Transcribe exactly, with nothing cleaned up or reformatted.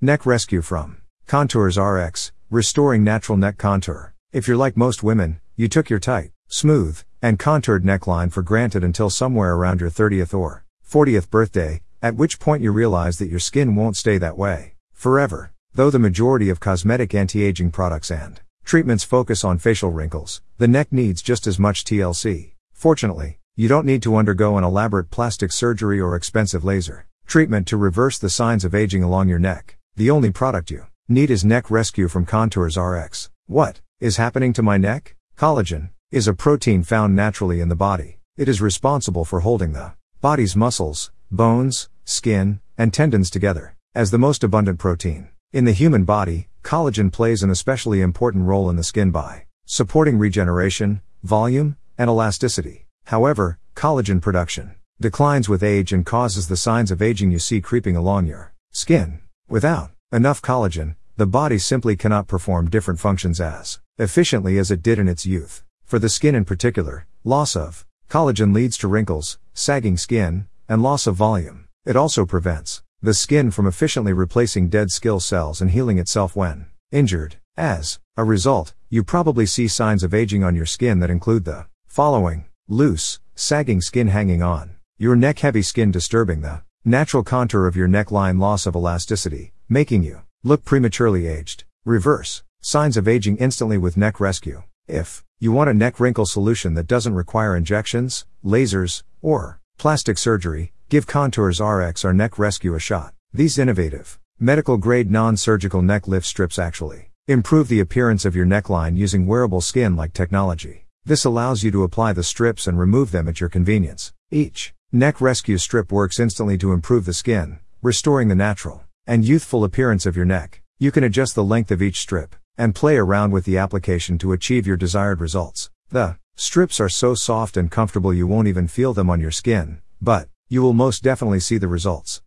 Neck Rescue from Contours R X, restoring natural neck contour. If you're like most women, you took your tight, smooth, and contoured neckline for granted until somewhere around your thirtieth or fortieth birthday, at which point you realize that your skin won't stay that way forever. Though the majority of cosmetic anti-aging products and treatments focus on facial wrinkles, the neck needs just as much T L C. Fortunately, you don't need to undergo an elaborate plastic surgery or expensive laser treatment to reverse the signs of aging along your neck. The only product you need is Neck Rescue from Contours R X. What is happening to my neck? Collagen is a protein found naturally in the body. It is responsible for holding the body's muscles, bones, skin, and tendons together. As the most abundant protein in the human body, collagen plays an especially important role in the skin by supporting regeneration, volume, and elasticity. However, collagen production declines with age and causes the signs of aging you see creeping along your skin. Without enough collagen, the body simply cannot perform different functions as efficiently as it did in its youth. For the skin in particular, loss of collagen leads to wrinkles, sagging skin, and loss of volume. It also prevents the skin from efficiently replacing dead skin cells and healing itself when injured. As a result, you probably see signs of aging on your skin that include the following: loose, sagging skin hanging on your neck, heavy skin disturbing the natural contour of your neckline, loss of elasticity, making you look prematurely aged. Reverse signs of aging instantly with Neck Rescue. If you want a neck wrinkle solution that doesn't require injections, lasers, or plastic surgery, give Contours R X or Neck Rescue a shot. These innovative, medical-grade non-surgical neck lift strips actually improve the appearance of your neckline using wearable skin-like technology. This allows you to apply the strips and remove them at your convenience. Each Neck Rescue strip works instantly to improve the skin, restoring the natural and youthful appearance of your neck. You can adjust the length of each strip and play around with the application to achieve your desired results. The strips are so soft and comfortable you won't even feel them on your skin, but you will most definitely see the results.